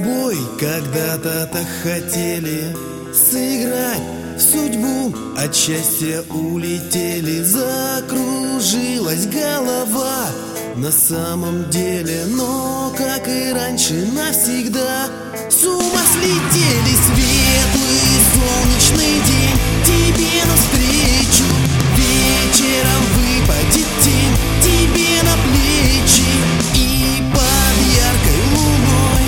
тобой когда-то так хотели сыграть в судьбу, от счастья улетели. Закружилась голова на самом деле, но, как и раньше, навсегда с ума слетели. Светлый солнечный день тебе навстречу, вечером выпадет тень тебе на плечи, и под яркой луной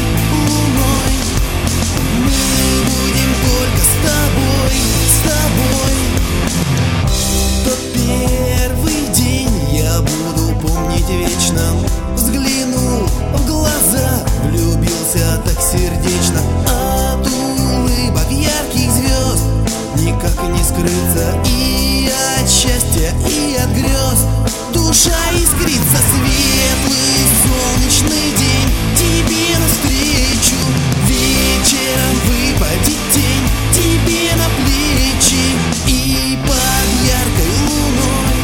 мы будем только с тобой, с тобой. Тот первый день я буду помнить вечно. Взглянул в глаза, влюбился так сердечно. От улыбок ярких звезд никак не скрыться, и от счастья, и от грез душа искрится. Светлый солнечный день тебе навстречу, вечером выпадет тень тебе на плечи, и под яркой луной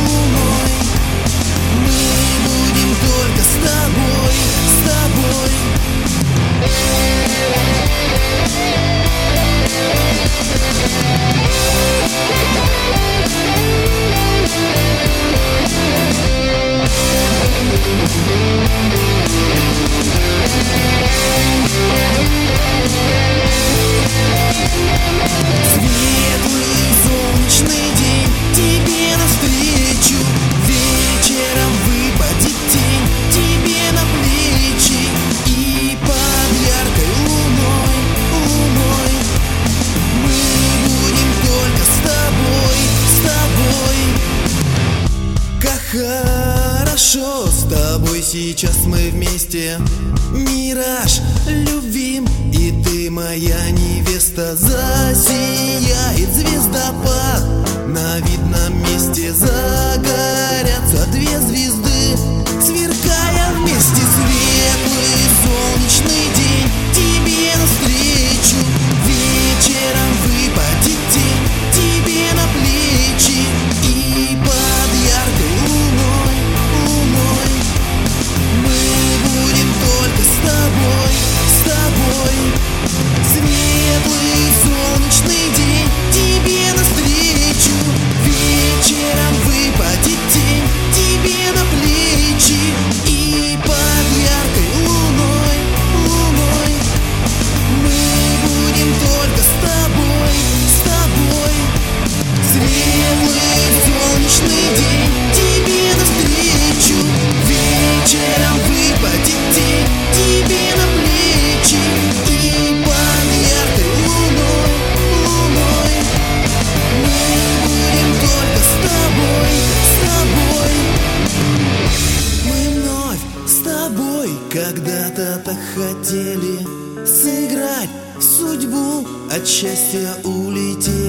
мы будем только с тобой, с тобой. Светлый солнечный день тебе навстречу, вечером выпадет тень тебе на плечи, и под яркой луной мы будем только с тобой, с тобой. Как хорошо с тобой сейчас мы вместе, мираж любви, и ты моя невеста. Засияет звездопад, на видном месте загорятся две звезды, сверкая вместе. Светлый солнечный день тебе навстречу, вечером выпадет тень тебе на плечи, и под яркой луной мы будем только с тобой, с тобой. Светлый солнечный день тебе навстречу, вечером выпадет тень тебе на плечи, и под яркой луной мы будем только с тобой, с тобой. Светлый солнечный день тебе навстречу, вечером выпадет тень тебе на плечи, и под яркой луной мы будем только с тобой, с тобой. Мы вновь с тобой когда-то так хотели сыграть в судьбу, от счастья улетели.